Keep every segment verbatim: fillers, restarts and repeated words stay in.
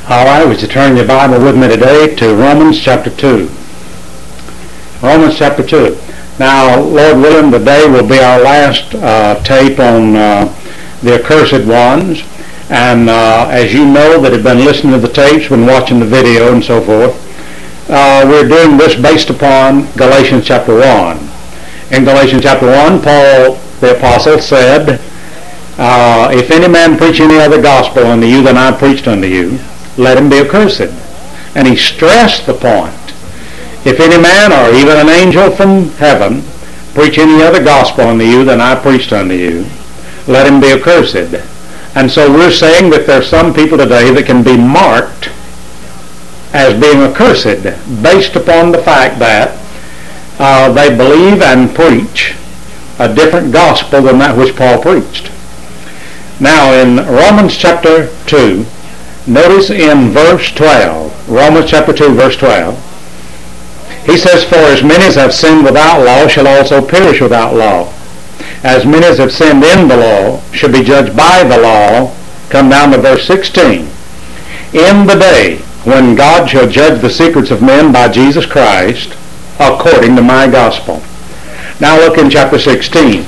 All right, would you turn your Bible with me today to Romans chapter two. Romans chapter two. Now, Lord willing, today will be our last uh, tape on uh, the accursed ones. And uh, as you know that have been listening to the tapes, been watching the video and so forth, uh, we're doing this based upon Galatians chapter one. In Galatians chapter one, Paul the apostle said, uh, if any man preach any other gospel unto you than I preached unto you, let him be accursed. And he stressed the point. If any man or even an angel from heaven preach any other gospel unto you than I preached unto you, let him be accursed. And so we're saying that there are some people today that can be marked as being accursed based upon the fact that uh, they believe and preach a different gospel than that which Paul preached. Now in Romans chapter two, notice in verse twelve, Romans chapter two, verse twelve, he says, for as many as have sinned without law shall also perish without law. As many as have sinned in the law shall be judged by the law. Come down to verse sixteen. In the day when God shall judge the secrets of men by Jesus Christ, according to my gospel. Now look in chapter sixteen.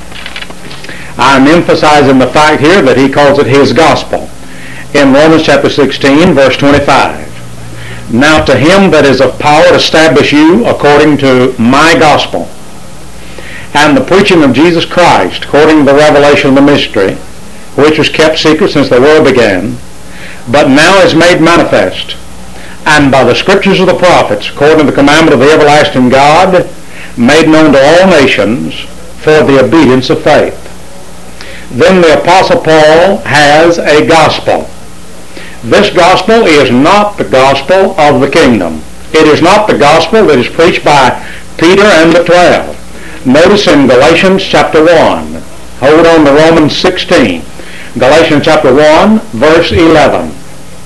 I'm emphasizing the fact here that he calls it his gospel. In Romans chapter sixteen, verse twenty-five. Now to him that is of power to establish you according to my gospel, and the preaching of Jesus Christ, according to the revelation of the mystery, which was kept secret since the world began, but now is made manifest, and by the scriptures of the prophets, according to the commandment of the everlasting God, made known to all nations for the obedience of faith. Then the Apostle Paul has a gospel. This gospel is not the gospel of the kingdom. It is not the gospel that is preached by Peter and the twelve. Notice in Galatians chapter one. Hold on to Romans sixteen. Galatians chapter one, verse eleven.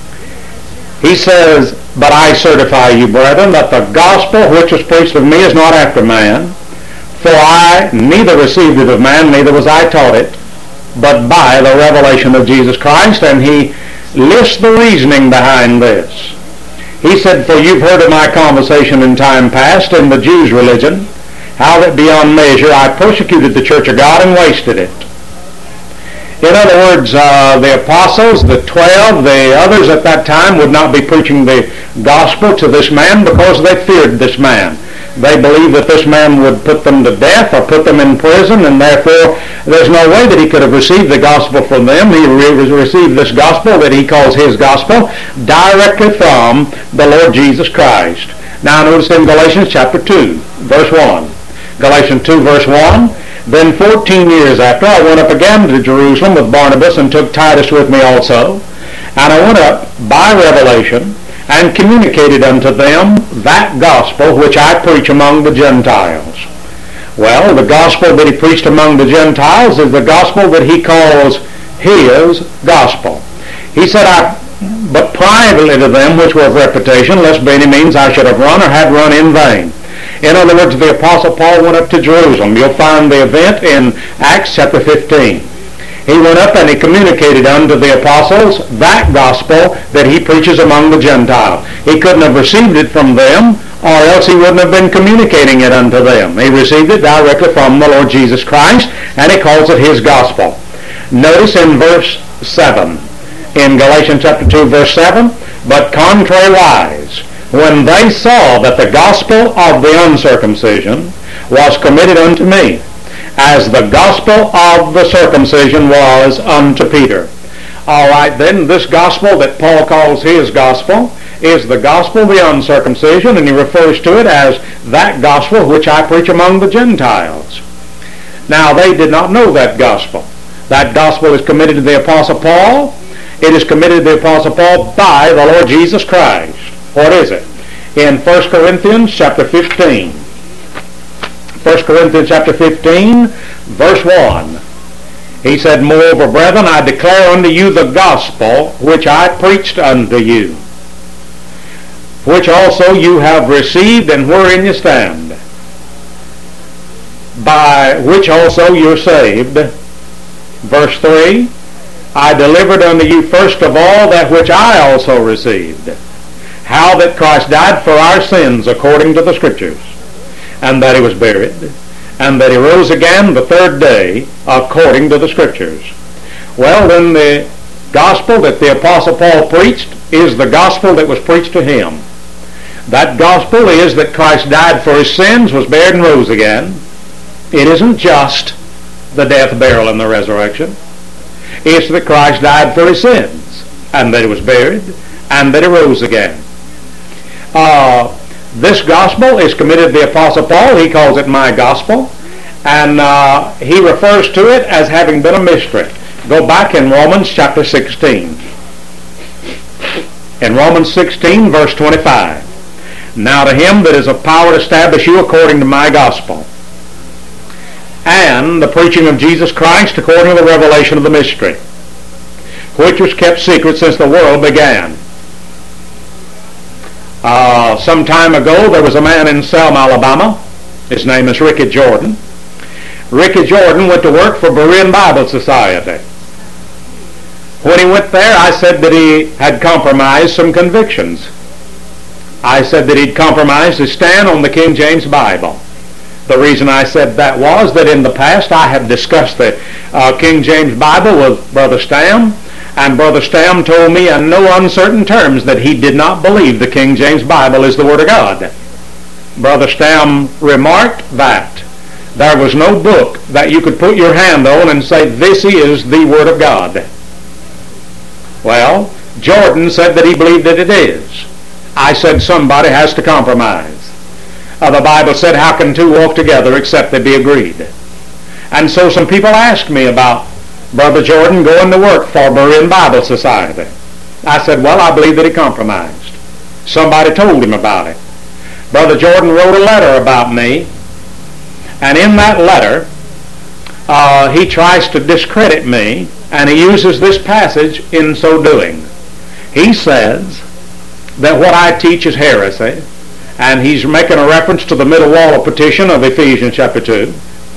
He says, but I certify you, brethren, that the gospel which was preached of me is not after man. For I neither received it of man, neither was I taught it, but by the revelation of Jesus Christ. And he lists the reasoning behind this. He said, for you've heard of my conversation in time past in the Jews' religion, how that beyond measure I persecuted the church of God and wasted it. In other words, uh, the apostles, the twelve, the others at that time would not be preaching the gospel to this man because they feared this man. They believed that this man would put them to death or put them in prison, and therefore there's no way that he could have received the gospel from them. He re- received this gospel that he calls his gospel directly from the Lord Jesus Christ. Now notice in Galatians chapter two, verse one. Galatians two, verse one. Then fourteen years after, I went up again to Jerusalem with Barnabas and took Titus with me also. And I went up by revelation and communicated unto them that gospel which I preach among the Gentiles. Well, the gospel that he preached among the Gentiles is the gospel that he calls his gospel. He said, I, but privately to them which were of reputation, lest by any means I should have run or had run in vain. In other words, the Apostle Paul went up to Jerusalem. You'll find the event in Acts chapter fifteen. He went up and he communicated unto the apostles that gospel that he preaches among the Gentiles. He couldn't have received it from them, or else he wouldn't have been communicating it unto them. He received it directly from the Lord Jesus Christ, and he calls it his gospel. Notice in verse seven, in Galatians chapter two, verse seven, but contrariwise, when they saw that the gospel of the uncircumcision was committed unto me, as the gospel of the circumcision was unto Peter. All right, then this gospel that Paul calls his gospel is the gospel of the uncircumcision, and he refers to it as that gospel which I preach among the Gentiles. Now, they did not know that gospel. That gospel is committed to the Apostle Paul. It is committed to the Apostle Paul by the Lord Jesus Christ. What is it? In First Corinthians chapter fifteen. First Corinthians chapter fifteen, verse one. He said, moreover, brethren, I declare unto you the gospel which I preached unto you, which also you have received, and wherein you stand, by which also you're saved. Verse three, I delivered unto you first of all that which I also received, how that Christ died for our sins according to the Scriptures, and that he was buried, and that he rose again the third day according to the Scriptures. Well, then the gospel that the Apostle Paul preached is the gospel that was preached to him. That gospel is that Christ died for his sins, was buried, and rose again. It isn't just the death, burial, and the resurrection. It's that Christ died for his sins, and that he was buried, and that he rose again. Uh, this gospel is committed to the Apostle Paul. He calls it my gospel, and uh, he refers to it as having been a mystery. Go back in Romans chapter sixteen. In Romans sixteen, verse twenty-five. Now to him that is of power to establish you according to my gospel, and the preaching of Jesus Christ according to the revelation of the mystery, which was kept secret since the world began. Uh, some time ago there was a man in Selma, Alabama. His name is Ricky Jordan. Ricky Jordan went to work for Berean Bible Society. When he went there, I said that he had compromised some convictions. I said that he'd compromised his stand on the King James Bible. The reason I said that was that in the past I had discussed the uh, King James Bible with Brother Stam, and Brother Stam told me in no uncertain terms that he did not believe the King James Bible is the Word of God. Brother Stam remarked that there was no book that you could put your hand on and say, this is the Word of God. Well, Jordan said that he believed that it is. I said somebody has to compromise. Uh, the Bible said, how can two walk together except they be agreed? And so some people asked me about Brother Jordan going to work for Berean Bible Society. I said, well, I believe that he compromised. Somebody told him about it. Brother Jordan wrote a letter about me, and in that letter, uh, he tries to discredit me, and he uses this passage in so doing. He says that what I teach is heresy, and he's making a reference to the middle wall of petition of Ephesians chapter two.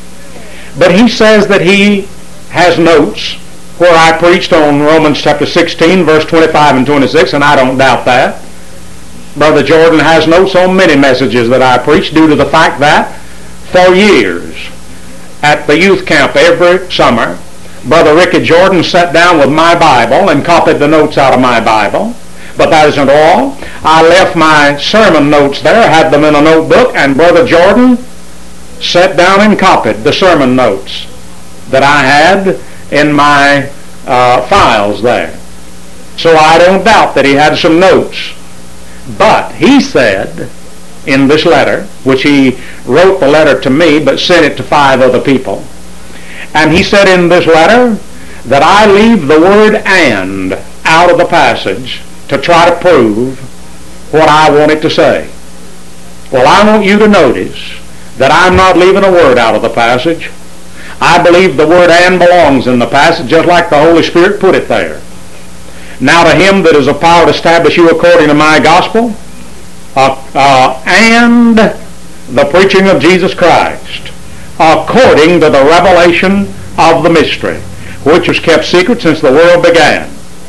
But he says that he has notes where I preached on Romans chapter sixteen, verse twenty-five and twenty-six, and I don't doubt that. Brother Jordan has notes on many messages that I preached due to the fact that for years at the youth camp every summer, Brother Ricky Jordan sat down with my Bible and copied the notes out of my Bible. But that isn't all. I left my sermon notes there, had them in a notebook, and Brother Jordan sat down and copied the sermon notes that I had in my uh, files there. So I don't doubt that he had some notes. But he said in this letter, which he wrote the letter to me but sent it to five other people, and he said in this letter that I leave the word and out of the passage to try to prove what I want it to say. Well, I want you to notice that I'm not leaving a word out of the passage. I believe the word and belongs in the passage just like the Holy Spirit put it there. Now to him that is of power to establish you according to my gospel, uh, uh, and the preaching of Jesus Christ, according to the revelation of the mystery, which was kept secret since the world began.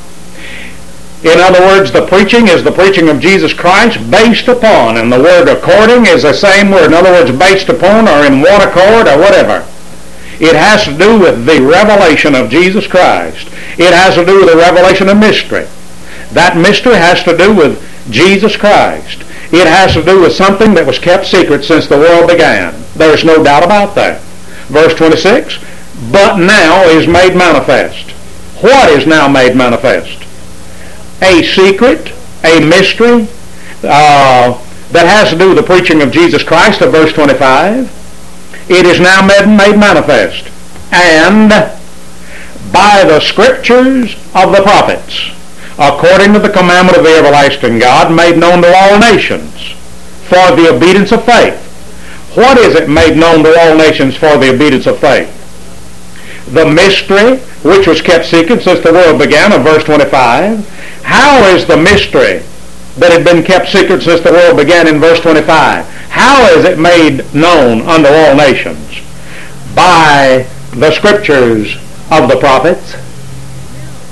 In other words, the preaching is the preaching of Jesus Christ based upon, and the word according is the same word. In other words, based upon or in one accord or whatever. It has to do with the revelation of Jesus Christ. It has to do with the revelation of mystery. That mystery has to do with Jesus Christ. It has to do with something that was kept secret since the world began. There's no doubt about that. Verse twenty-six, but now is made manifest. What is now made manifest? A secret, a mystery, uh, that has to do with the preaching of Jesus Christ of verse twenty-five. It is now made, made manifest. And by the scriptures of the prophets, according to the commandment of the everlasting God, made known to all nations for the obedience of faith. What is it made known to all nations for the obedience of faith? The mystery which was kept secret since the world began of verse twenty-five. How is the mystery that had been kept secret since the world began in verse twenty-five? How is it made known unto all nations? By the scriptures of the prophets.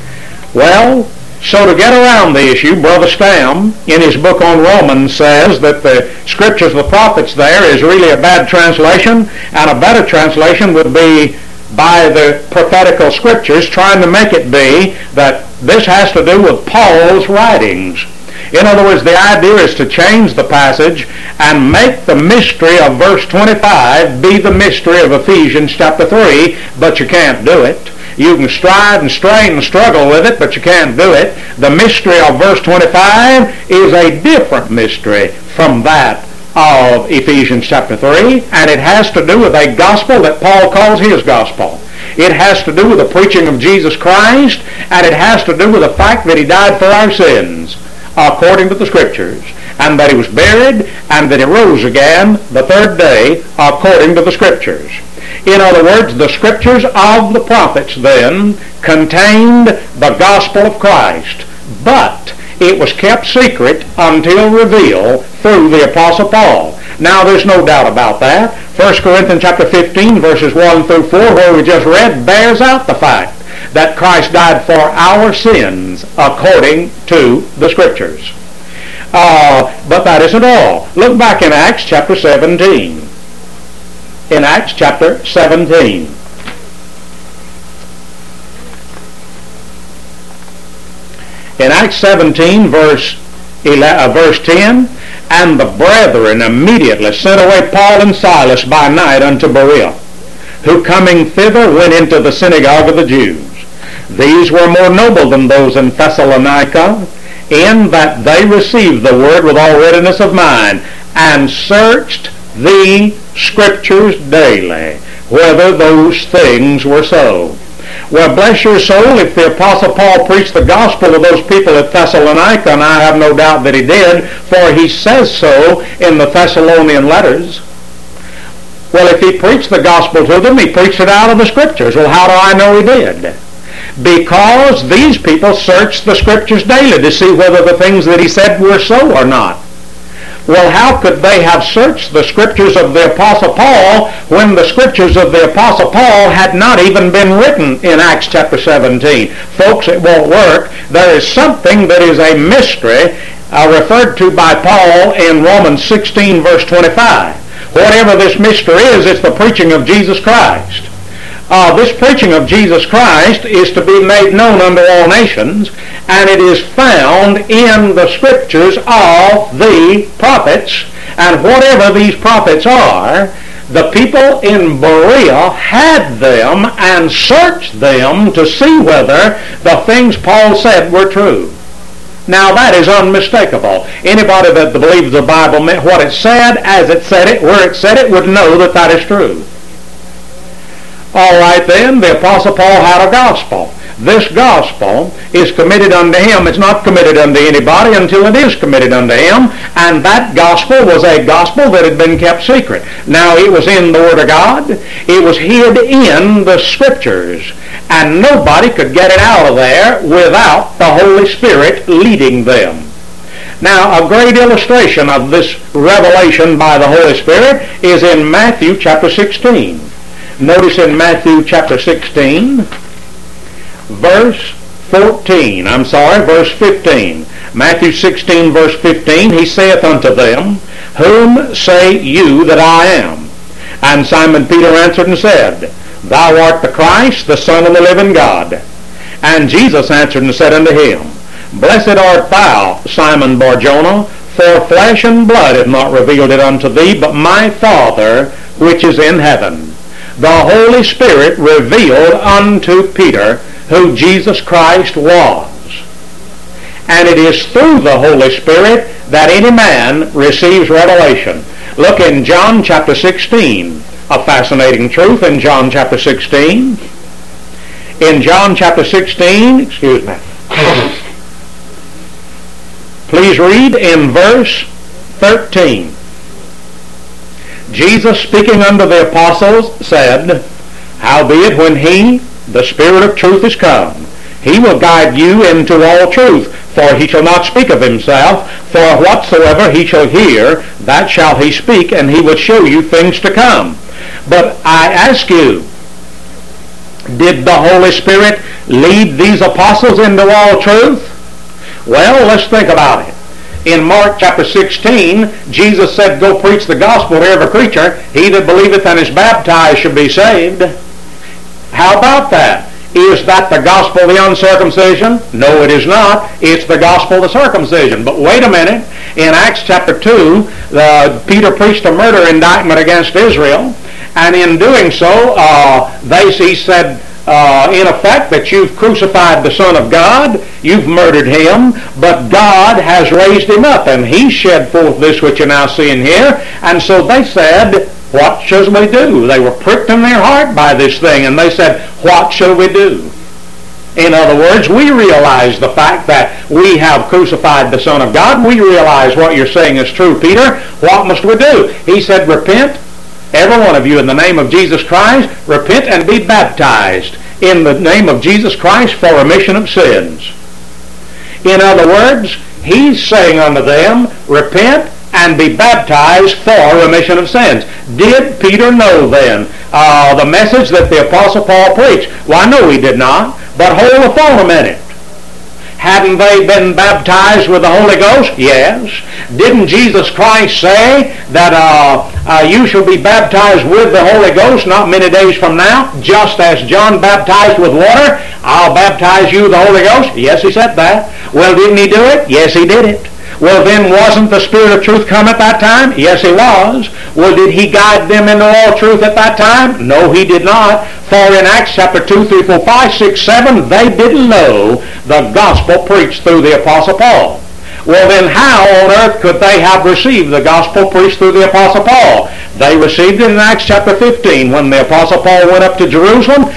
Well, so to get around the issue, Brother Stam, in his book on Romans, says that the Scriptures of the prophets there is really a bad translation, and a better translation would be by the prophetical Scriptures, trying to make it be that this has to do with Paul's writings. In other words, the idea is to change the passage and make the mystery of verse twenty-five be the mystery of Ephesians chapter three, but you can't do it. You can strive and strain and struggle with it, but you can't do it. The mystery of verse twenty-five is a different mystery from that of Ephesians chapter three, and it has to do with a gospel that Paul calls his gospel. It has to do with the preaching of Jesus Christ, and it has to do with the fact that he died for our sins, according to the Scriptures, and that he was buried, and that he rose again the third day, according to the Scriptures. In other words, the Scriptures of the prophets then contained the gospel of Christ, but it was kept secret until revealed through the Apostle Paul. Now, there's no doubt about that. First Corinthians chapter fifteen, verses one through four, where we just read, bears out the fact that Christ died for our sins according to the Scriptures. Uh, but that isn't all. Look back in Acts chapter seventeen. In Acts chapter seventeen. In Acts seventeen, verse eleven, uh, verse ten, and the brethren immediately sent away Paul and Silas by night unto Berea, who coming thither went into the synagogue of the Jews. These were more noble than those in Thessalonica, in that they received the word with all readiness of mind, and searched the Scriptures daily, whether those things were so. Well, bless your soul, if the Apostle Paul preached the gospel to those people at Thessalonica, and I have no doubt that he did, for he says so in the Thessalonian letters. Well, if he preached the gospel to them, he preached it out of the Scriptures. Well, how do I know he did? Because these people searched the Scriptures daily to see whether the things that he said were so or not. Well, how could they have searched the Scriptures of the Apostle Paul when the Scriptures of the Apostle Paul had not even been written in Acts chapter seventeen? Folks, it won't work. There is something that is a mystery uh, referred to by Paul in Romans sixteen, verse twenty-five. Whatever this mystery is, it's the preaching of Jesus Christ. Uh, this preaching of Jesus Christ is to be made known unto all nations, and it is found in the Scriptures of the prophets. And whatever these prophets are, the people in Berea had them and searched them to see whether the things Paul said were true. Now, that is unmistakable. Anybody that believes the Bible meant what it said, as it said it, where it said it, would know that that is true. All right then, the Apostle Paul had a gospel. This gospel is committed unto him. It's not committed unto anybody until it is committed unto him. And that gospel was a gospel that had been kept secret. Now, it was in the Word of God. It was hid in the Scriptures. And nobody could get it out of there without the Holy Spirit leading them. Now, a great illustration of this revelation by the Holy Spirit is in Matthew chapter sixteen. Notice in Matthew chapter sixteen, verse fourteen, I'm sorry, verse fifteen. Matthew sixteen, verse fifteen, he saith unto them, Whom say you that I am? And Simon Peter answered and said, Thou art the Christ, the Son of the living God. And Jesus answered and said unto him, Blessed art thou, Simon Bar-Jonah, for flesh and blood hath not revealed it unto thee, but my Father which is in heaven. The Holy Spirit revealed unto Peter who Jesus Christ was. And it is through the Holy Spirit that any man receives revelation. Look in John chapter sixteen, a fascinating truth in John chapter sixteen. In John chapter sixteen, excuse me, please read in verse thirteen. Jesus, speaking unto the apostles, said, Howbeit when he, the Spirit of truth, is come, he will guide you into all truth, for he shall not speak of himself, for whatsoever he shall hear, that shall he speak, and he will show you things to come. But I ask you, did the Holy Spirit lead these apostles into all truth? Well, let's think about it. In Mark chapter sixteen, Jesus said, go preach the gospel to every creature. He that believeth and is baptized shall be saved. How about that? Is that the gospel of the uncircumcision? No, it is not. It's the gospel of the circumcision. But wait a minute. In Acts chapter two, uh, Peter preached a murder indictment against Israel. And in doing so, uh, they, he said, Uh, in effect, that you've crucified the Son of God, you've murdered him, but God has raised him up, and he shed forth this which you're now seeing here. And so they said, what shall we do? They were pricked in their heart by this thing, and they said, what shall we do? In other words, we realize the fact that we have crucified the Son of God. We realize what you're saying is true, Peter. What must we do? He said, repent, every one of you, in the name of Jesus Christ, repent and be baptized in the name of Jesus Christ for remission of sins. In other words, he's saying unto them, repent and be baptized for remission of sins. Did Peter know then uh, the message that the Apostle Paul preached? Why, no, he did not. But hold the thought a minute. Hadn't they been baptized with the Holy Ghost? Yes. Didn't Jesus Christ say that uh, uh, you shall be baptized with the Holy Ghost not many days from now? Just as John baptized with water, I'll baptize you with the Holy Ghost? Yes, he said that. Well, didn't he do it? Yes, he did it. Well, then wasn't the Spirit of truth come at that time? Yes, he was. Well, did he guide them into all truth at that time? No, he did not. For in Acts chapter two, three, four, five, six, seven, they didn't know the gospel preached through the Apostle Paul. Well, then how on earth could they have received the gospel preached through the Apostle Paul? They received it in Acts chapter fifteen when the Apostle Paul went up to Jerusalem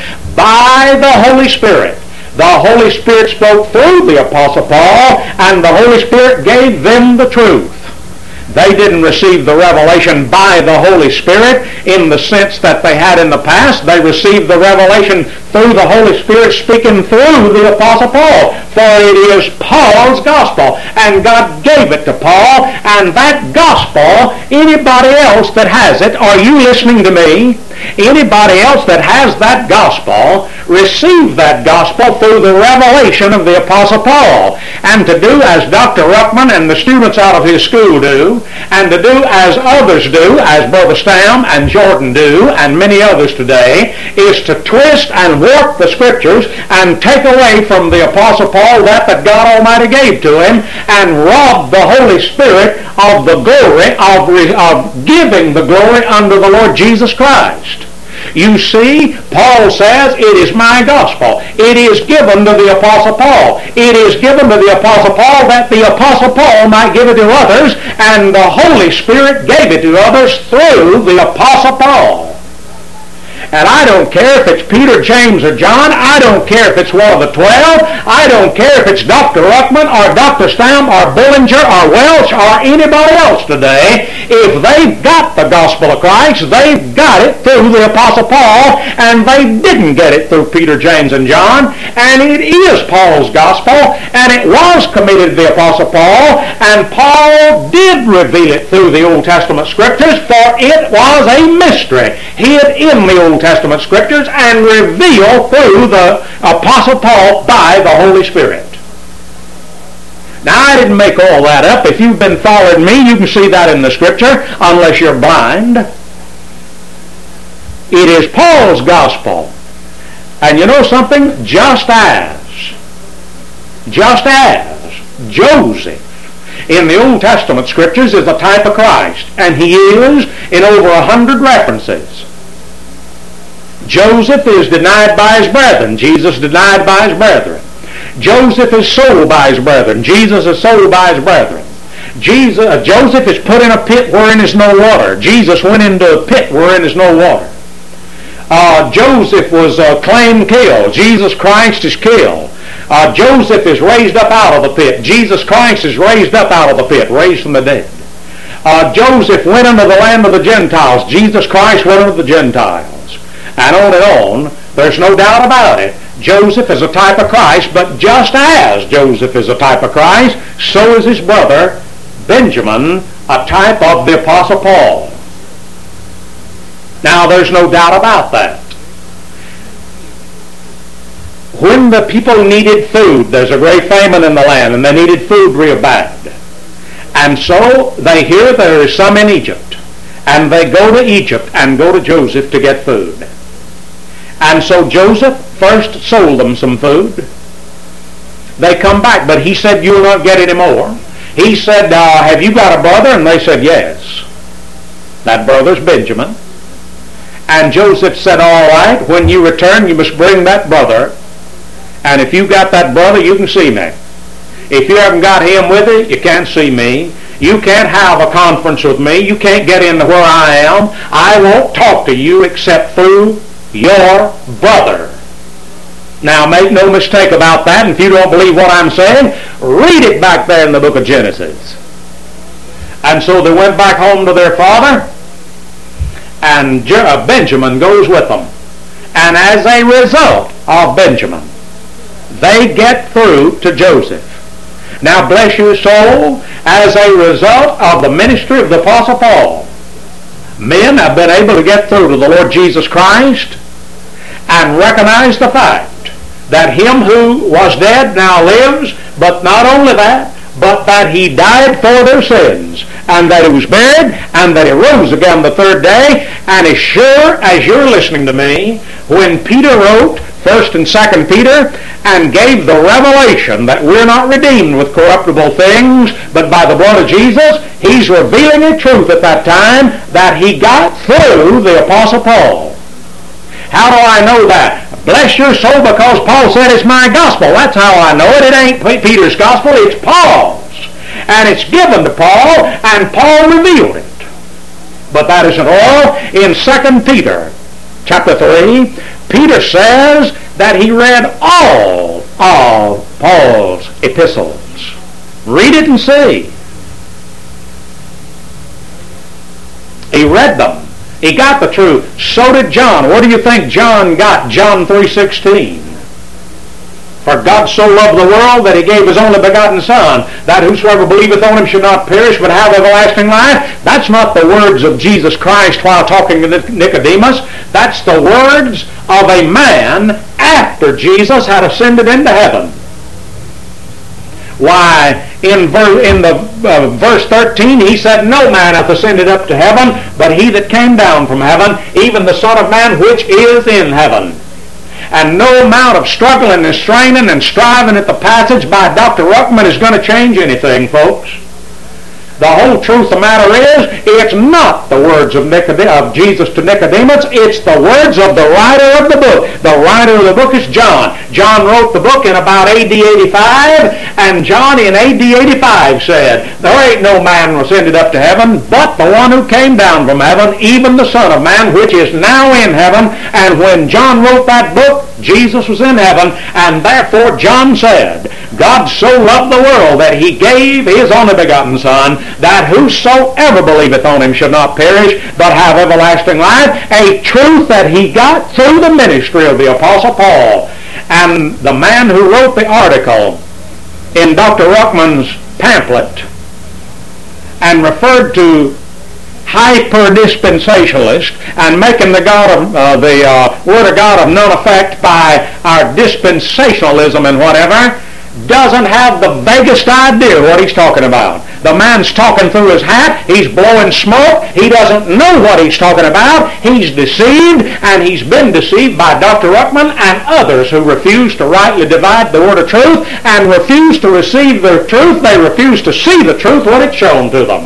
by the Holy Spirit. The Holy Spirit spoke through the Apostle Paul, and the Holy Spirit gave them the truth. They didn't receive the revelation by the Holy Spirit in the sense that they had in the past. They received the revelation through the Holy Spirit speaking through the Apostle Paul. For it is Paul's gospel, and God gave it to Paul, and that gospel, anybody else that has it, are you listening to me? Anybody else that has that gospel, receive that gospel through the revelation of the Apostle Paul. And to do as Doctor Ruckman and the students out of his school do, and to do as others do, as Brother Stam and Jordan do, and many others today, is to twist and warp the Scriptures and take away from the Apostle Paul that that God Almighty gave to him, and rob the Holy Spirit of the glory of, of giving the glory unto the Lord Jesus Christ. You see, Paul says, it is my gospel. It is given to the Apostle Paul. It is given to the Apostle Paul that the Apostle Paul might give it to others, and the Holy Spirit gave it to others through the Apostle Paul. And I don't care if it's Peter, James, or John. I don't care if it's one of the twelve. I don't care if it's Doctor Ruckman or Doctor Stam or Bullinger or Welch or anybody else today. If they've got the gospel of Christ, they've got it through the Apostle Paul, and they didn't get it through Peter, James, and John. And it is Paul's gospel, and it was committed to the Apostle Paul, and Paul did reveal it through the Old Testament Scriptures, for it was a mystery hid in the Old Testament Scriptures and revealed through the Apostle Paul by the Holy Spirit. Now, I didn't make all that up. If you've been following me, you can see that in the Scripture, unless you're blind. It is Paul's gospel. And you know something? Just as, just as Joseph in the Old Testament Scriptures is a type of Christ, and he is in over a hundred references. Joseph is denied by his brethren. Jesus denied by his brethren. Joseph is sold by his brethren. Jesus is sold by his brethren. Jesus, uh, Joseph is put in a pit wherein is no water. Jesus went into a pit wherein is no water. Uh, Joseph was uh, claimed killed. Jesus Christ is killed. Uh, Joseph is raised up out of the pit. Jesus Christ is raised up out of the pit, raised from the dead. Uh, Joseph went into the land of the Gentiles. Jesus Christ went into the Gentiles. And on and on. There's no doubt about it. Joseph is a type of Christ, but just as Joseph is a type of Christ, so is his brother Benjamin a type of the Apostle Paul. Now, there's no doubt about that. when the people needed food, there's a great famine in the land, and they needed food real bad. And so they hear there is some in Egypt, and they go to Egypt and go to Joseph to get food. And so Joseph first sold them some food. They come back, but he said, you'll not get any more. He said, uh, have you got a brother? And they said, yes. That brother's Benjamin. And Joseph said, all right, when you return, you must bring that brother. And if you got that brother, you can see me. If you haven't got him with you, you can't see me. You can't have a conference with me. You can't get into where I am. I won't talk to you except through your brother. Now, make no mistake about that. And if you don't believe what I'm saying, read it back there in the book of Genesis. And so they went back home to their father, and Benjamin goes with them. And as a result of Benjamin, they get through to Joseph. Now, bless your soul, as a result of the ministry of the Apostle Paul, men have been able to get through to the Lord Jesus Christ and recognize the fact that him who was dead now lives, but not only that, but that he died for their sins, and that he was buried, and that he rose again the third day. And as sure as you're listening to me, when Peter wrote First and Second Peter and gave the revelation that we're not redeemed with corruptible things, but by the blood of Jesus, he's revealing a truth at that time that he got through the Apostle Paul. How do I know that? Bless your soul, because Paul said it's my gospel. That's how I know it. It ain't Peter's gospel, it's Paul's. And it's given to Paul, and Paul revealed it. But that isn't all. In Second Peter chapter three, Peter says that he read all of Paul's epistles. Read it and see. He read them. He got the truth. So did John. What do you think John got? John three sixteen. For God so loved the world that he gave his only begotten Son, that whosoever believeth on him should not perish but have everlasting life. That's not the words of Jesus Christ while talking to Nicodemus. That's the words of a man after Jesus had ascended into heaven. Why, in, ver- in the uh, verse thirteen, he said, no man hath ascended up to heaven, but he that came down from heaven, even the Son of Man which is in heaven. And no amount of struggling and straining and striving at the passage by Doctor Ruckman is going to change anything, folks. The whole truth of the matter is, it's not the words of, Nicod- of Jesus to Nicodemus, it's the words of the writer of the book. The writer of the book is John. John wrote the book in about A D eighty-five, and John in A D eighty-five said, there ain't no man ascended up to heaven, but the one who came down from heaven, even the Son of Man, which is now in heaven. And when John wrote that book, Jesus was in heaven, and therefore John said, God so loved the world that he gave his only begotten Son, that whosoever believeth on him should not perish, but have everlasting life. A truth that he got through the ministry of the Apostle Paul. And the man who wrote the article in Doctor Ruckman's pamphlet and referred to hyper-dispensationalist and making the God of uh, the uh, Word of God of none effect by our dispensationalism and whatever, doesn't have the vaguest idea what he's talking about. The man's talking through his hat. He's blowing smoke. He doesn't know what he's talking about. He's deceived, and he's been deceived by Doctor Ruckman and others who refuse to rightly divide the word of truth and refuse to receive the truth. They refuse to see the truth when it's shown to them.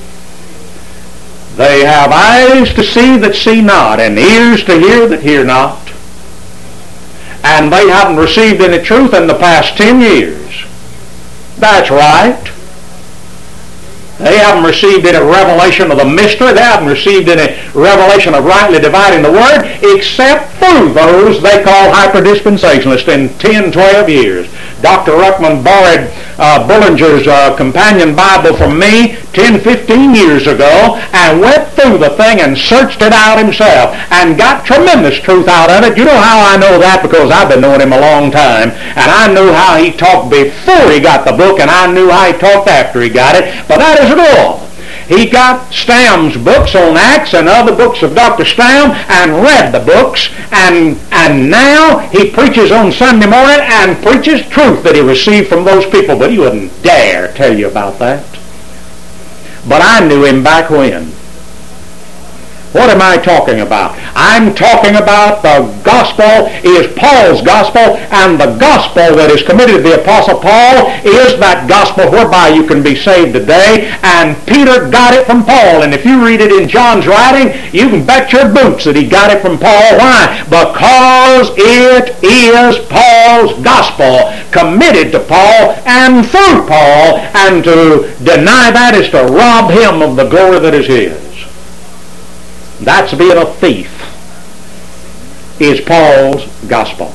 They have eyes to see that see not, and ears to hear that hear not. And they haven't received any truth in the past ten years. That's right. They haven't received any revelation of the mystery. They haven't received any revelation of rightly dividing the word, except through those they call hyper-dispensationalists in ten, twelve years. Doctor Ruckman borrowed uh, Bullinger's uh, companion Bible from me ten, fifteen years ago and went through the thing and searched it out himself and got tremendous truth out of it. You know how I know that? Because I've been knowing him a long time, and I knew how he talked before he got the book, and I knew how he talked after he got it. But that isn't all. He got Stam's books on Acts and other books of Doctor Stam and read the books, and, and now he preaches on Sunday morning and preaches truth that he received from those people, but he wouldn't dare tell you about that. But I knew him back when. What am I talking about? I'm talking about the gospel is Paul's gospel, and the gospel that is committed to the Apostle Paul is that gospel whereby you can be saved today, and Peter got it from Paul. And if you read it in John's writing, you can bet your boots that he got it from Paul. Why? Because it is Paul's gospel committed to Paul and through Paul, and to deny that is to rob him of the glory that is his. That's being a thief, is Paul's gospel.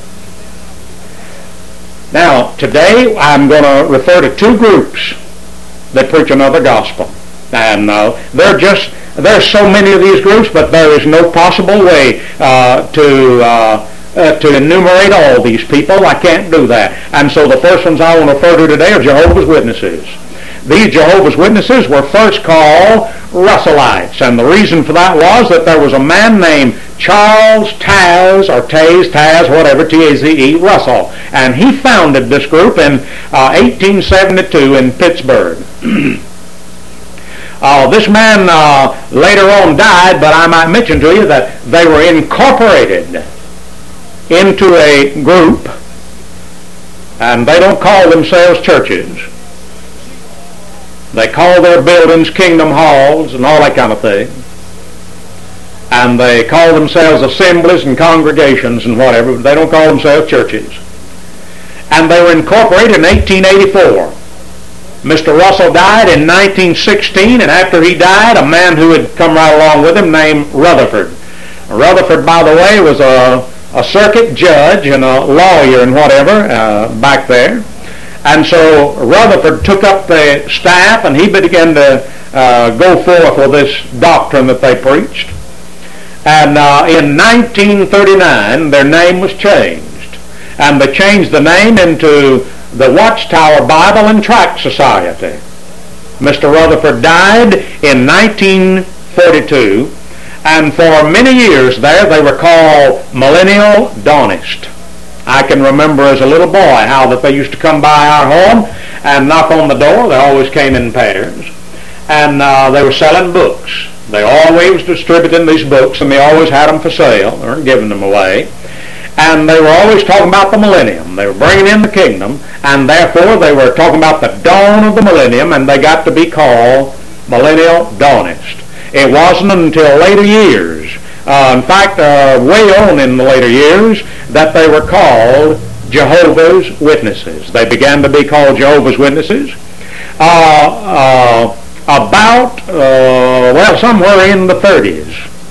Now, today I'm going to refer to two groups that preach another gospel. And uh, there are just, there's so many of these groups, but there is no possible way uh, to uh, uh, to enumerate all these people. I can't do that. And so the first ones I want to refer to today are Jehovah's Witnesses. These Jehovah's Witnesses were first called Russellites, and the reason for that was that there was a man named Charles Taz, or Taze, Taz, whatever, T A Z E, Russell, and he founded this group in uh, eighteen seventy-two in Pittsburgh. uh, this man uh, later on died, but I might mention to you that they were incorporated into a group, and they don't call themselves churches. They call their buildings Kingdom Halls and all that kind of thing. And they call themselves assemblies and congregations and whatever, but they don't call themselves churches. And they were incorporated in eighteen eighty-four. Mister Russell died in nineteen sixteen, and after he died, a man who had come right along with him named Rutherford. Rutherford, by the way, was a, a circuit judge and a lawyer and whatever uh, back there. And so Rutherford took up the staff, and he began to uh, go forth with this doctrine that they preached. And uh, in nineteen thirty-nine, their name was changed. And they changed the name into the Watchtower Bible and Tract Society. Mister Rutherford died in nineteen forty-two, and for many years there they were called Millennial Dawnist. I can remember as a little boy how that they used to come by our home and knock on the door. They always came in pairs. And uh, they were selling books. They always distributed these books, and they always had them for sale or giving them away. And they were always talking about the millennium. They were bringing in the kingdom, and therefore they were talking about the dawn of the millennium, and they got to be called Millennial Dawnist. It wasn't until later years, Uh, in fact, uh, way on in the later years, that they were called Jehovah's Witnesses. They began to be called Jehovah's Witnesses uh, uh, about, uh, well, somewhere in the thirties.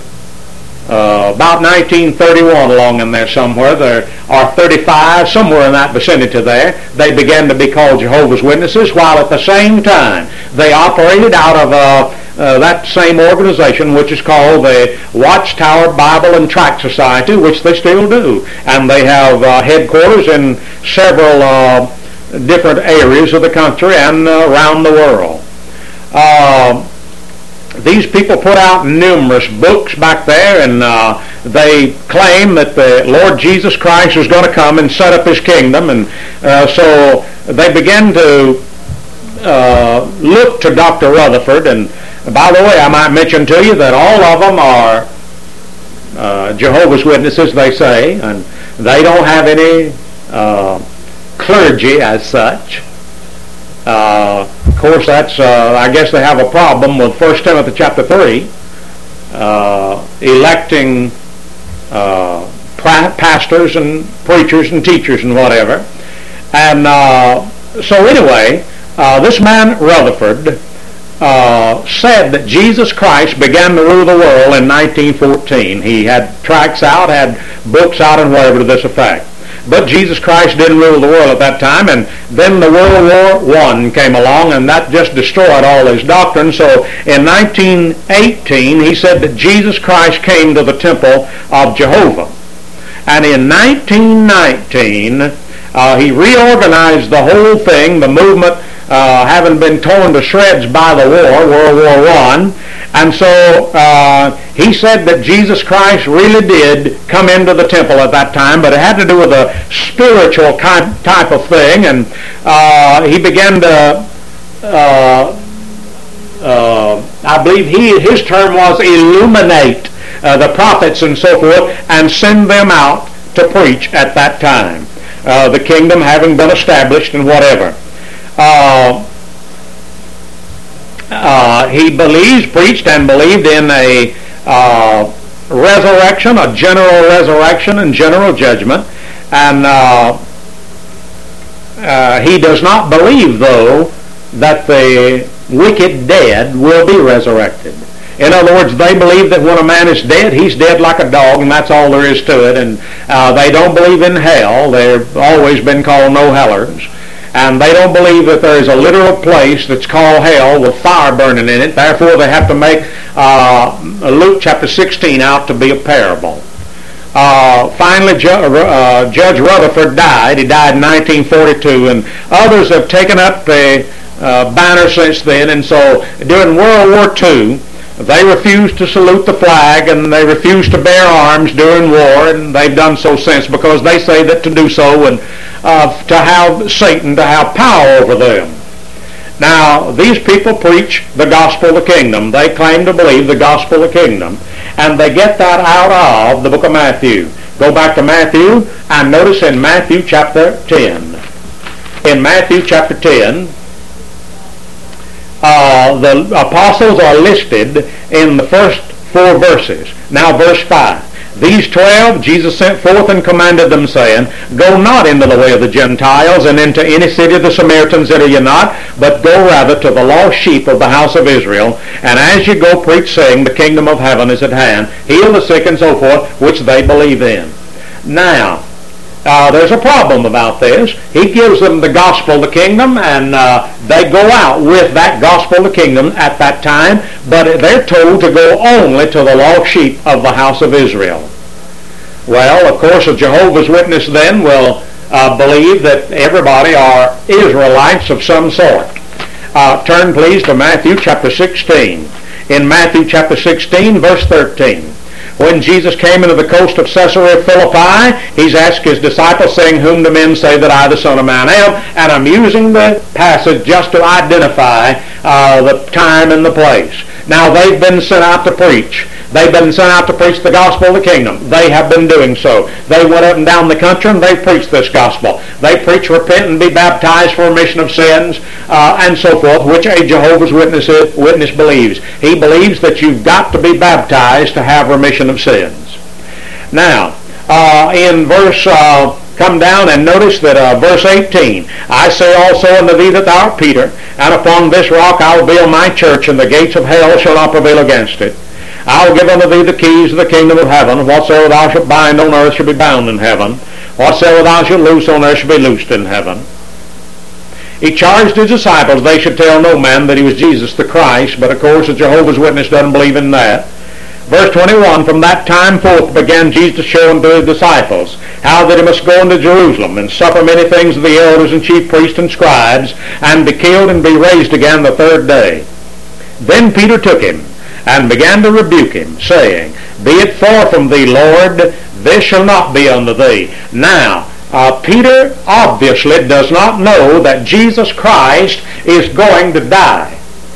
Uh, about nineteen thirty-one, along in there somewhere, there are thirty-five, somewhere in that vicinity there, they began to be called Jehovah's Witnesses, while at the same time they operated out of a Uh, that same organization, which is called the Watchtower Bible and Tract Society, which they still do. And they have uh, headquarters in several uh, different areas of the country and uh, around the world. Uh, these people put out numerous books back there, and uh, they claim that the Lord Jesus Christ was going to come and set up his kingdom. And uh, so they began to uh, look to Doctor Rutherford. And by the way, I might mention to you that all of them are uh, Jehovah's Witnesses, they say, and they don't have any uh, clergy as such. Uh, of course, that's uh, I guess they have a problem with First Timothy chapter three, uh, electing uh, pastors and preachers and teachers and whatever. And uh, so anyway, uh, this man Rutherford Uh, said that Jesus Christ began to rule the world in nineteen fourteen. He had tracts out, had books out, and whatever to this effect. But Jesus Christ didn't rule the world at that time, and then the World War One came along, and that just destroyed all his doctrine. So in nineteen eighteen, he said that Jesus Christ came to the temple of Jehovah. And in nineteen nineteen, uh, he reorganized the whole thing, the movement uh, having been torn to shreds by the war, World War One. And so uh, he said that Jesus Christ really did come into the temple at that time, but it had to do with a spiritual type of thing. And uh, he began to, uh, uh, I believe he his term was illuminate uh, the prophets and so forth, and send them out to preach at that time, uh, the kingdom having been established and whatever. Uh, uh, he believes, preached and believed in a uh, resurrection, a general resurrection and general judgment, and uh, uh, he does not believe, though, that the wicked dead will be resurrected. In other words, they believe that when a man is dead, he's dead like a dog, and that's all there is to it. And uh, they don't believe in hell. They've always been called no-hellers. And they don't believe that there is a literal place that's called hell with fire burning in it. Therefore, they have to make uh, Luke chapter sixteen out to be a parable. Uh, finally, Ju- uh, Judge Rutherford died. He died in nineteen forty-two, and others have taken up the uh, banner since then. And so during World War Two, they refused to salute the flag, and they refused to bear arms during war, and they've done so since, because they say that to do so would uh, to have Satan to have power over them. Now, these people preach the gospel of the kingdom. They claim to believe the gospel of the kingdom, and they get that out of the book of Matthew. Go back to Matthew, and notice in Matthew chapter ten. In Matthew chapter ten, Uh, the apostles are listed in the first four verses. Now verse five. These twelve Jesus sent forth and commanded them, saying, Go not into the way of the Gentiles, and into any city of the Samaritans enter ye not, but go rather to the lost sheep of the house of Israel. And as ye go, preach, saying, The kingdom of heaven is at hand. Heal the sick and so forth, which they believe in. Now, Uh, there's a problem about this. He gives them the gospel of the kingdom, and uh, they go out with that gospel of the kingdom at that time, but they're told to go only to the lost sheep of the house of Israel. Well, of course, a Jehovah's Witness then will uh, believe that everybody are Israelites of some sort. Uh, turn, please, to Matthew chapter sixteen. In Matthew chapter sixteen, verse thirteen. When Jesus came into the coast of Caesarea Philippi, he's asked his disciples, saying, Whom do men say that I, the Son of Man, am? And I'm using the passage just to identify uh, the time and the place. Now, they've been sent out to preach. They've been sent out to preach the gospel of the kingdom. They have been doing so. They went up and down the country, and they preached this gospel. They preach, repent, and be baptized for remission of sins, uh, and so forth, which a Jehovah's Witness, Witness believes. He believes that you've got to be baptized to have remission of sins. Now, uh, in verse... Uh, Come down and notice that uh, verse eighteen, I say also unto thee that thou art Peter, and upon this rock I will build my church, and the gates of hell shall not prevail against it. I will give unto thee the keys of the kingdom of heaven. Whatsoever thou shalt bind on earth shall be bound in heaven. Whatsoever thou shalt loose on earth shall be loosed in heaven. He charged his disciples they should tell no man that he was Jesus the Christ, but of course the Jehovah's Witness doesn't believe in that. Verse twenty-one, From that time forth began Jesus to show unto his disciples how that he must go into Jerusalem and suffer many things of the elders and chief priests and scribes, and be killed and be raised again the third day. Then Peter took him and began to rebuke him, saying, Be it far from thee, Lord, this shall not be unto thee. Now, uh, Peter obviously does not know that Jesus Christ is going to die.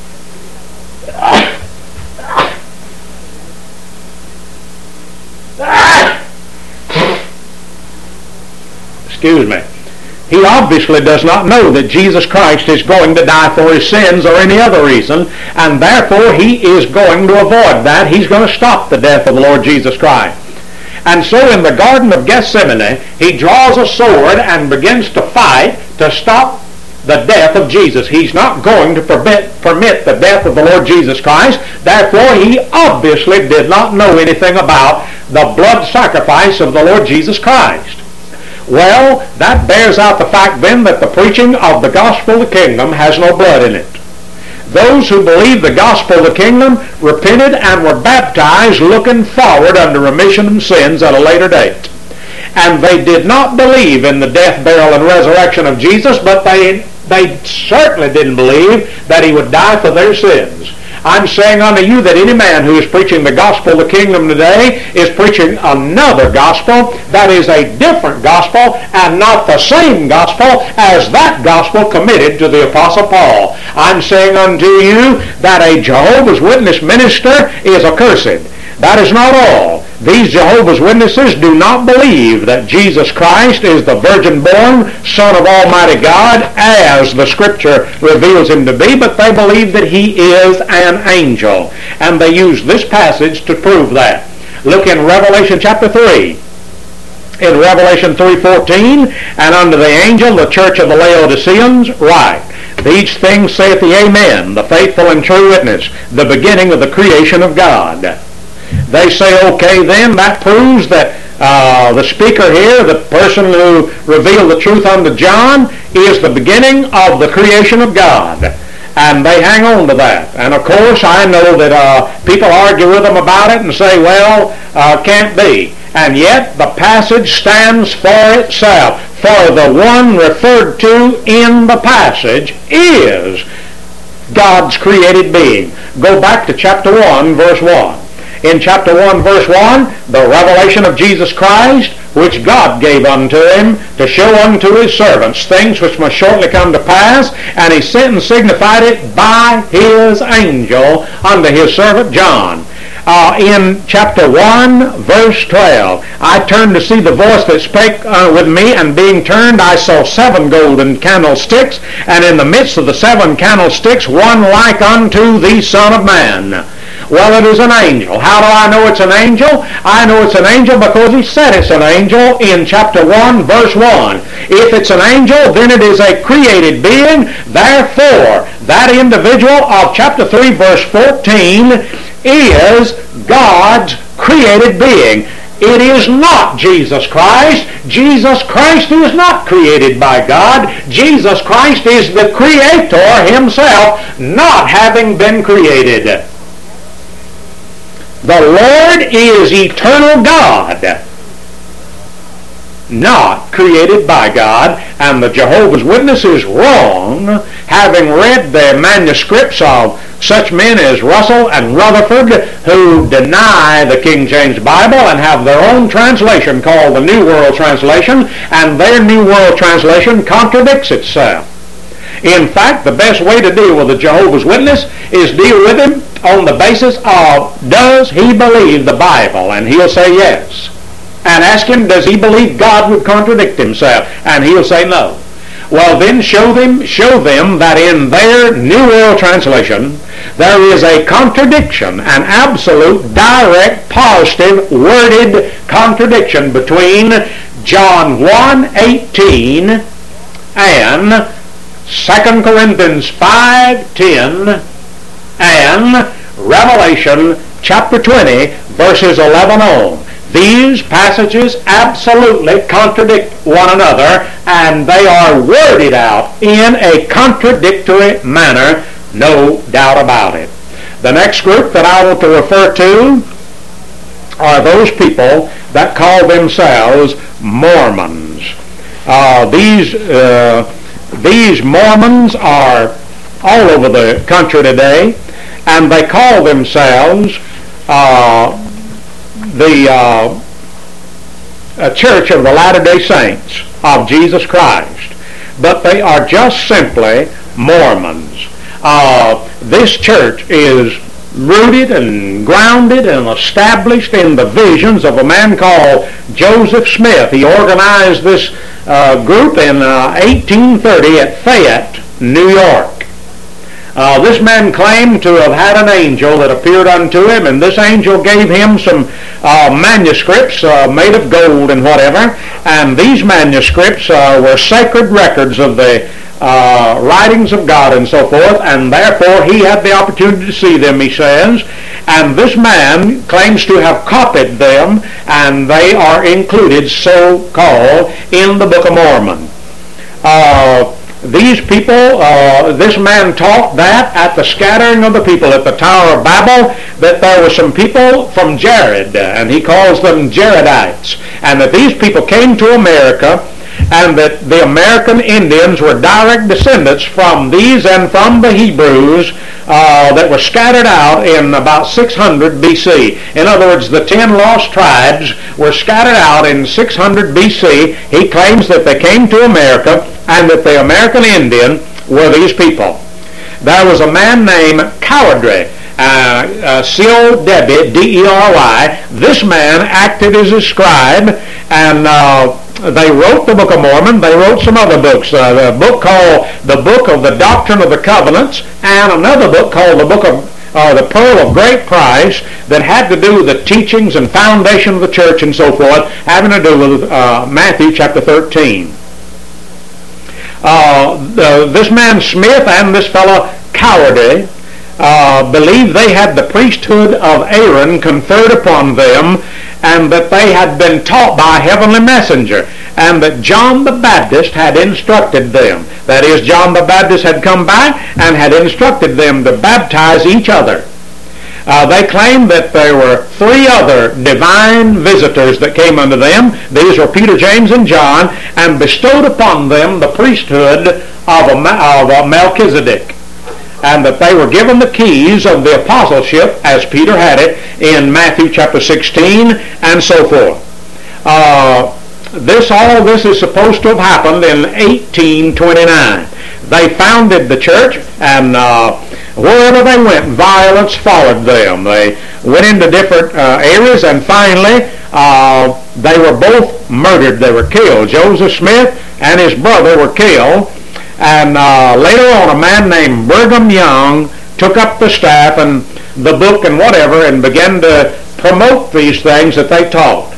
Excuse me. He obviously does not know that Jesus Christ is going to die for his sins or any other reason, and therefore he is going to avoid that. He's going to stop the death of the Lord Jesus Christ. And so in the Garden of Gethsemane, he draws a sword and begins to fight to stop the death of Jesus. He's not going to permit, permit the death of the Lord Jesus Christ. Therefore, he obviously did not know anything about the blood sacrifice of the Lord Jesus Christ. Well, that bears out the fact then that the preaching of the gospel of the kingdom has no blood in it. Those who believed the gospel of the kingdom repented and were baptized looking forward unto remission of sins at a later date. And they did not believe in the death, burial, and resurrection of Jesus, but they They certainly didn't believe that he would die for their sins. I'm saying unto you that any man who is preaching the gospel of the kingdom today is preaching another gospel that is a different gospel and not the same gospel as that gospel committed to the Apostle Paul. I'm saying unto you that a Jehovah's Witness minister is accursed. That is not all. These Jehovah's Witnesses do not believe that Jesus Christ is the virgin-born Son of Almighty God as the Scripture reveals him to be, but they believe that he is an angel. And they use this passage to prove that. Look in Revelation chapter three. In Revelation three fourteen, and unto the angel, the church of the Laodiceans, write, These things saith the Amen, the faithful and true witness, the beginning of the creation of God. They say, okay, then that proves that uh, the speaker here, the person who revealed the truth unto John, is the beginning of the creation of God. And they hang on to that. And of course, I know that uh, people argue with them about it and say, well, uh, can't be. And yet, the passage stands for itself. For the one referred to in the passage is God's created being. Go back to chapter one, verse one. In chapter one, verse one, the revelation of Jesus Christ, which God gave unto him to show unto his servants things which must shortly come to pass, and he sent and signified it by his angel unto his servant John. Uh, in chapter one, verse twelve, I turned to see the voice that spake uh, with me, and being turned, I saw seven golden candlesticks, and in the midst of the seven candlesticks, one like unto the Son of Man. Well, it is an angel. How do I know it's an angel? I know it's an angel because he said it's an angel in chapter one, verse one. If it's an angel, then it is a created being. Therefore, that individual of chapter three, verse fourteen is God's created being. It is not Jesus Christ. Jesus Christ is not created by God. Jesus Christ is the Creator himself, not having been created. The Lord is eternal God, not created by God, and the Jehovah's Witness is wrong, having read the manuscripts of such men as Russell and Rutherford, who deny the King James Bible and have their own translation called the New World Translation, and their New World Translation contradicts itself. In fact, the best way to deal with a Jehovah's Witness is deal with him on the basis of, does he believe the Bible? And he'll say yes. And ask him, does he believe God would contradict himself? And he'll say no. Well, then show them, show them that in their New World Translation there is a contradiction, an absolute, direct, positive, worded contradiction between John one eighteen and Second Corinthians five ten and Revelation chapter twenty, verses eleven on. These passages absolutely contradict one another, and they are worded out in a contradictory manner, no doubt about it. The next group that I want to refer to are those people that call themselves Mormons. Uh, these uh, these Mormons are all over the country today, and they call themselves uh, the uh, uh, Church of the Latter-day Saints of Jesus Christ, but they are just simply Mormons. Uh, this church is rooted and grounded and established in the visions of a man called Joseph Smith. He organized this uh, group in uh, eighteen thirty at Fayette, New York. Uh, this man claimed to have had an angel that appeared unto him, and this angel gave him some uh, manuscripts uh, made of gold and whatever, and these manuscripts uh, were sacred records of the uh, writings of God and so forth, and therefore he had the opportunity to see them, he says, and this man claims to have copied them, and they are included, so-called, in the Book of Mormon. Uh, These people, uh, this man taught that at the scattering of the people at the Tower of Babel, that there were some people from Jared, and he calls them Jaredites, and that these people came to America, and that the American Indians were direct descendants from these and from the Hebrews uh, that were scattered out in about six hundred B C. In other words, the ten lost tribes were scattered out in six hundred B C. He claims that they came to America and that the American Indian were these people. There was a man named Cowdery, uh, uh, C O W D E R Y. This man acted as a scribe, and uh, they wrote the Book of Mormon. They wrote some other books, uh, the book called the Book of the Doctrine of the Covenants, and another book called the Book of uh, the Pearl of Great Price, that had to do with the teachings and foundation of the church and so forth, having to do with uh, Matthew chapter thirteen. Uh, the, this man Smith and this fellow Cowdery uh, believed they had the priesthood of Aaron conferred upon them, and that they had been taught by a heavenly messenger, and that John the Baptist had instructed them. That is, John the Baptist had come back and had instructed them to baptize each other. Uh, they claimed that there were three other divine visitors that came unto them. These were Peter, James, and John, and bestowed upon them the priesthood of, a, of a Melchizedek, and that they were given the keys of the apostleship, as Peter had it, in Matthew chapter sixteen, and so forth. Uh, this, all this is supposed to have happened in eighteen twenty-nine. They founded the church, and uh, wherever they went, violence followed them. They went into different uh, areas, and finally uh, they were both murdered. They were killed. Joseph Smith and his brother were killed, and uh, later on a man named Brigham Young took up the staff and the book and whatever and began to promote these things that they taught.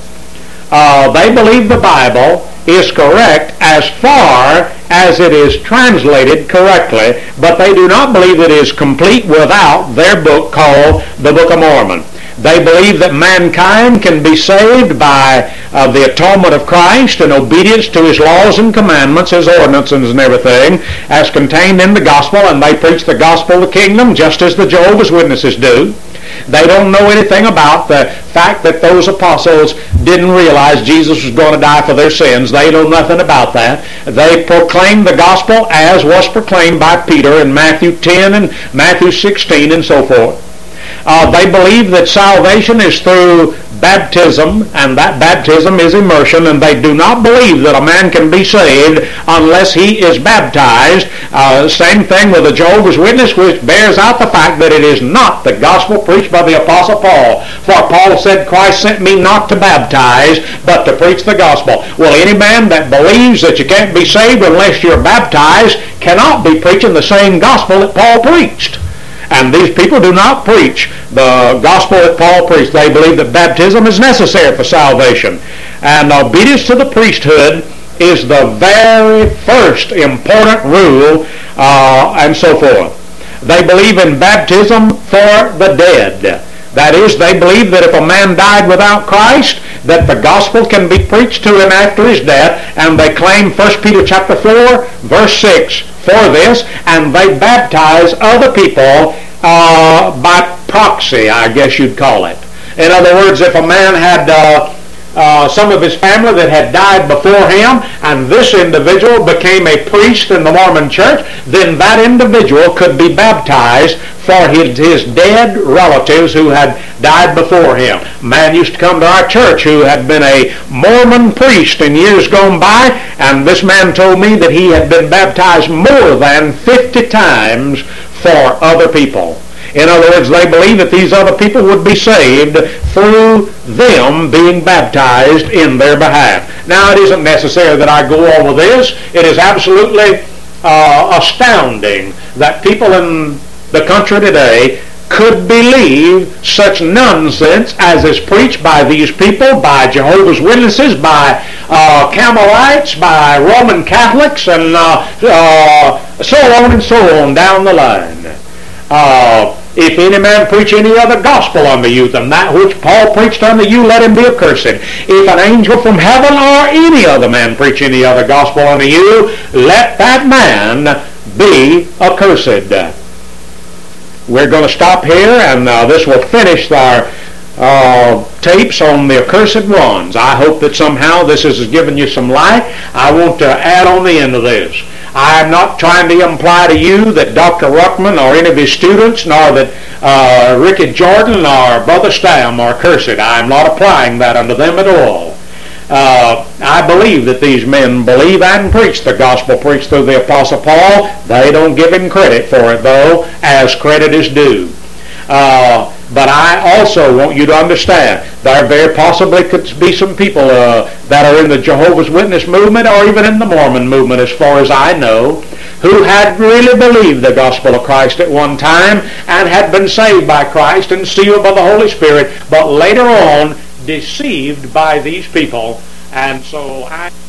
Uh, they believe the Bible is correct as far as it is translated correctly, but they do not believe it is complete without their book called the Book of Mormon. They believe that mankind can be saved by uh, the atonement of Christ and obedience to his laws and commandments, his ordinances and everything, as contained in the gospel, and they preach the gospel of the kingdom just as the Jehovah's Witnesses do. They don't know anything about the fact that those apostles didn't realize Jesus was going to die for their sins. They know nothing about that. They proclaim the gospel as was proclaimed by Peter in Matthew ten and Matthew sixteen and so forth. Uh, they believe that salvation is through baptism, and that baptism is immersion, and they do not believe that a man can be saved unless he is baptized. Uh, same thing with the Jehovah's Witness, which bears out the fact that it is not the gospel preached by the Apostle Paul. For Paul said, Christ sent me not to baptize, but to preach the gospel. Well, any man that believes that you can't be saved unless you're baptized cannot be preaching the same gospel that Paul preached. And these people do not preach the gospel that Paul preached. They believe that baptism is necessary for salvation. And obedience to the priesthood is the very first important rule, uh, and so forth. They believe in baptism for the dead. That is, they believe that if a man died without Christ, that the gospel can be preached to him after his death, and they claim First Peter chapter four, verse six for this, and they baptize other people uh, by proxy, I guess you'd call it. In other words, if a man had uh, uh, some of his family that had died before him, and this individual became a priest in the Mormon church, then that individual could be baptized for his, his dead relatives who had died before him. A man used to come to our church who had been a Mormon priest in years gone by, and this man told me that he had been baptized more than fifty times for other people. In other words, they believe that these other people would be saved through them being baptized in their behalf. Now, it isn't necessary that I go over this. It is absolutely uh, astounding that people in the country today could believe such nonsense as is preached by these people, by Jehovah's Witnesses, by uh, Carmelites, by Roman Catholics, and uh, uh, so on and so on down the line. Uh, if any man preach any other gospel unto you than that which Paul preached unto you, let him be accursed. If an angel from heaven or any other man preach any other gospel unto you, let that man be accursed. We're going to stop here, and uh, this will finish our uh, tapes on the accursed ones. I hope that somehow this has given you some light. I want to add on the end of this. I am not trying to imply to you that Doctor Ruckman or any of his students, nor that uh, Ricky Jordan or Brother Stam are cursed. I am not applying that unto them at all. Uh, I believe that these men believe and preach the gospel preached through the Apostle Paul. They don't give him credit for it, though, as credit is due. Uh, but I also want you to understand there very possibly could be some people uh, that are in the Jehovah's Witness movement or even in the Mormon movement, as far as I know, who had really believed the gospel of Christ at one time and had been saved by Christ and sealed by the Holy Spirit, but later on deceived by these people. And so I